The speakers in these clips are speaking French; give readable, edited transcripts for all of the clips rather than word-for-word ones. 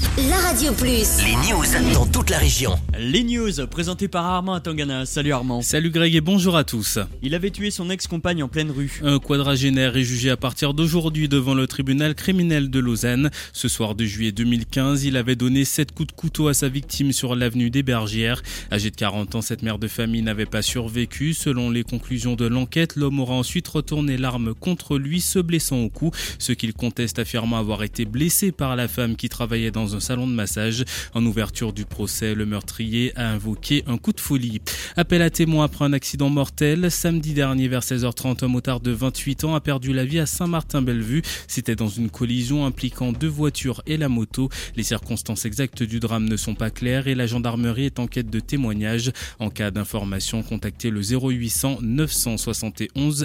La Radio Plus. Les news dans toute la région. Les news présentées par Armand Atangana. Salut Armand. Salut Greg et bonjour à tous. Il avait tué son ex-compagne en pleine rue. Un quadragénaire est jugé à partir d'aujourd'hui devant le tribunal criminel de Lausanne. Ce soir de juillet 2015, il avait donné 7 coups de couteau à sa victime sur l'avenue des Bergières. Âgée de 40 ans, cette mère de famille n'avait pas survécu. Selon les conclusions de l'enquête, l'homme aura ensuite retourné l'arme contre lui, se blessant au cou. Ce qu'il conteste, affirmant avoir été blessé par la femme qui travaillait dans un salon de massage. En ouverture du procès, le meurtrier a invoqué un coup de folie. Appel à témoins après un accident mortel. Samedi dernier, vers 16h30, un motard de 28 ans a perdu la vie à Saint-Martin-Bellevue. C'était dans une collision impliquant 2 voitures et la moto. Les circonstances exactes du drame ne sont pas claires et la gendarmerie est en quête de témoignages. En cas d'information, contactez le 0800 971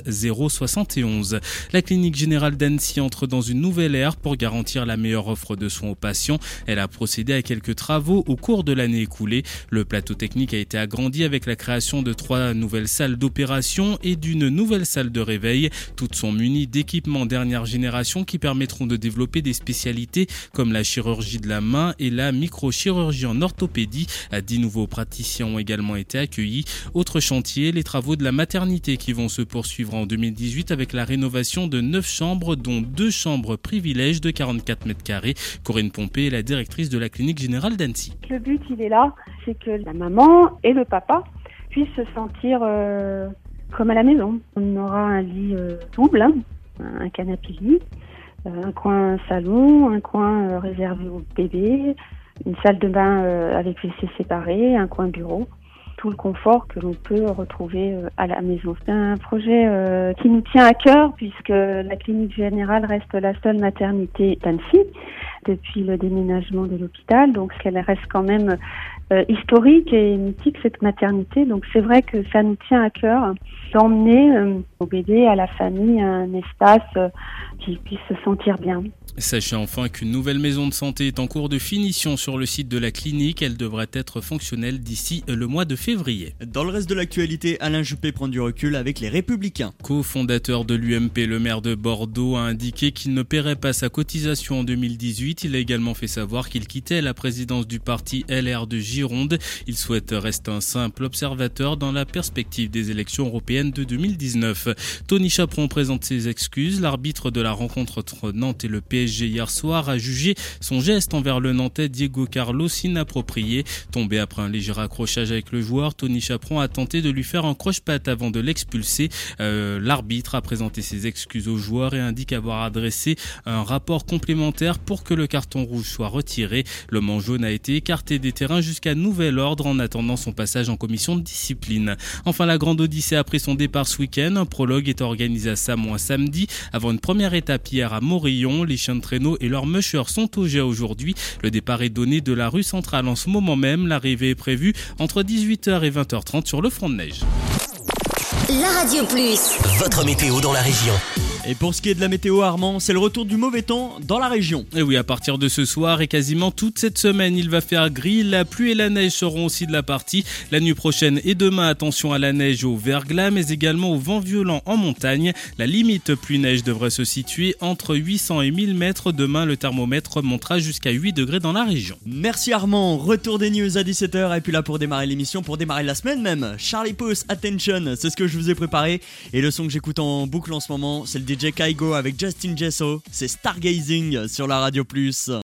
071. La clinique générale d'Annecy entre dans une nouvelle ère pour garantir la meilleure offre de soins aux patients. Elle a procédé à quelques travaux au cours de l'année écoulée. Le plateau technique a été agrandi avec la création de 3 nouvelles salles d'opération et d'une nouvelle salle de réveil. Toutes sont munies d'équipements dernière génération qui permettront de développer des spécialités comme la chirurgie de la main et la microchirurgie en orthopédie. 10 nouveaux praticiens ont également été accueillis. Autre chantier, les travaux de la maternité qui vont se poursuivre en 2018 avec la rénovation de 9 chambres dont 2 chambres privilèges de 44 mètres carrés. Corinne Pompé est la directrice de la clinique générale d'Annecy. Le but, il est là, c'est que la maman et le papa puissent se sentir comme à la maison. On aura un lit double, un canapé lit, un coin salon, un coin réservé au bébé, une salle de bain avec WC séparé, un coin bureau. Tout le confort que l'on peut retrouver à la maison. C'est un projet qui nous tient à cœur puisque la clinique générale reste la seule maternité d'Annecy depuis le déménagement de l'hôpital. Donc elle reste quand même historique et mythique cette maternité. Donc c'est vrai que ça nous tient à cœur d'emmener au bébé, à la famille, un espace qui puisse se sentir bien. Sachez enfin qu'une nouvelle maison de santé est en cours de finition sur le site de la clinique. Elle devrait être fonctionnelle d'ici le mois de février. Dans le reste de l'actualité, Alain Juppé prend du recul avec les Républicains. Co-fondateur de l'UMP, le maire de Bordeaux a indiqué qu'il ne paierait pas sa cotisation en 2018. Il a également fait savoir qu'il quittait la présidence du parti LR de Gironde. Il souhaite rester un simple observateur dans la perspective des élections européennes de 2019. Tony Chaperon présente ses excuses. L'arbitre de la rencontre entre Nantes et le PSG hier soir a jugé son geste envers le Nantais Diego Carlos inapproprié. Tombé après un léger accrochage avec le joueur, Tony Chaperon a tenté de lui faire un croche-patte avant de l'expulser. L'arbitre a présenté ses excuses au joueur et indique avoir adressé un rapport complémentaire pour que le carton rouge soit retiré. Le maillot jaune a été écarté des terrains jusqu'à nouvel ordre en attendant son passage en commission de discipline. Enfin, la Grande Odyssée a pris son départ ce week-end. Un prologue est organisé à Samoin samedi avant une première étape hier à Morillon. Les chiens de traîneau et leurs mushers sont au jet aujourd'hui. Le départ est donné de la rue centrale en ce moment même. L'arrivée est prévue entre 18h et 20h30 sur le front de neige. La Radio Plus. Votre météo dans la région. Et pour ce qui est de la météo, Armand, c'est le retour du mauvais temps dans la région. Et oui, à partir de ce soir et quasiment toute cette semaine, il va faire gris. La pluie et la neige seront aussi de la partie. La nuit prochaine et demain, attention à la neige et au verglas, mais également au vent violent en montagne. La limite pluie-neige devrait se situer entre 800 et 1000 mètres. Demain, le thermomètre montera jusqu'à 8 degrés dans la région. Merci Armand, retour des news à 17h. Et puis là, pour démarrer l'émission, pour démarrer la semaine même, Charlie Puth, Attention, c'est ce que je vous ai préparé. Et le son que j'écoute en boucle en ce moment, c'est le DJ Kaigo avec Justin Jesso. C'est Stargazing sur la Radio Plus.